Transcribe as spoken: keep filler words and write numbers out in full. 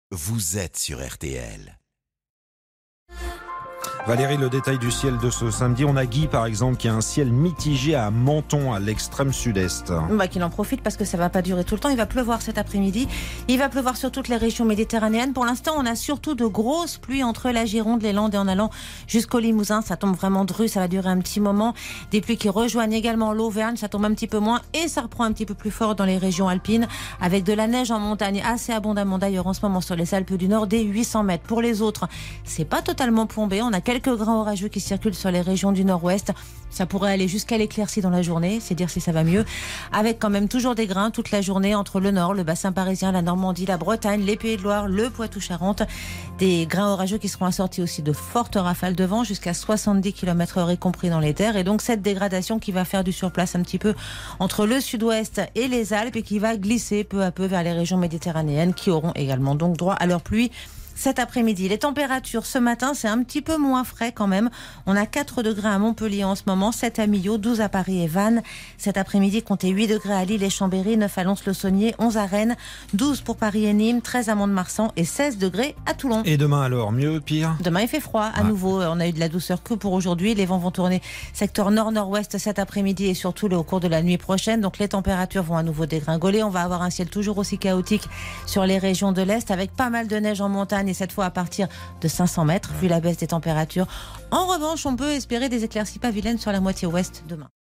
Vous êtes sur R T L. Valérie, le détail du ciel de ce samedi. On a Guy, par exemple, qui a un ciel mitigé à Menton, à l'extrême sud-est. Bah, qu'il en profite parce que ça ne va pas durer tout le temps. Il va pleuvoir cet après-midi. Il va pleuvoir sur toutes les régions méditerranéennes. Pour l'instant, on a surtout de grosses pluies entre la Gironde, les Landes et en allant jusqu'au Limousin. Ça tombe vraiment dru, ça va durer un petit moment. Des pluies qui rejoignent également l'Auvergne. Ça tombe un petit peu moins et ça reprend un petit peu plus fort dans les régions alpines avec de la neige en montagne assez abondamment d'ailleurs en ce moment sur les Alpes du Nord, des huit cents mètres. Pour les autres, c'est pas totalement plombé. On a quelques grains orageux qui circulent sur les régions du nord-ouest. Ça pourrait aller jusqu'à l'éclaircie dans la journée, c'est dire si ça va mieux. Avec quand même toujours des grains toute la journée entre le nord, le bassin parisien, la Normandie, la Bretagne, les Pays de Loire, le Poitou-Charentes. Des grains orageux qui seront assortis aussi de fortes rafales de vent jusqu'à soixante-dix kilomètres heure y compris dans les terres. Et donc cette dégradation qui va faire du surplace un petit peu entre le sud-ouest et les Alpes et qui va glisser peu à peu vers les régions méditerranéennes qui auront également donc droit à leur pluie cet après-midi. Les températures ce matin, c'est un petit peu moins frais quand même. On a quatre degrés à Montpellier en ce moment, sept à Millau, douze à Paris et Vannes. Cet après-midi, comptez huit degrés à Lille et Chambéry, neuf à Lons-le-Saunier, onze à Rennes, douze pour Paris et Nîmes, treize à Mont-de-Marsan et seize degrés à Toulon. Et demain alors, mieux, pire ? Demain, il fait froid à ah. nouveau. On a eu de la douceur que pour aujourd'hui. Les vents vont tourner secteur nord-nord-ouest cet après-midi et surtout au cours de la nuit prochaine. Donc les températures vont à nouveau dégringoler. On va avoir un ciel toujours aussi chaotique sur les régions de l'Est avec pas mal de neige en montagne et cette fois à partir de cinq cents mètres vu la baisse des températures. En revanche, on peut espérer des éclaircies pas vilaines sur la moitié ouest demain.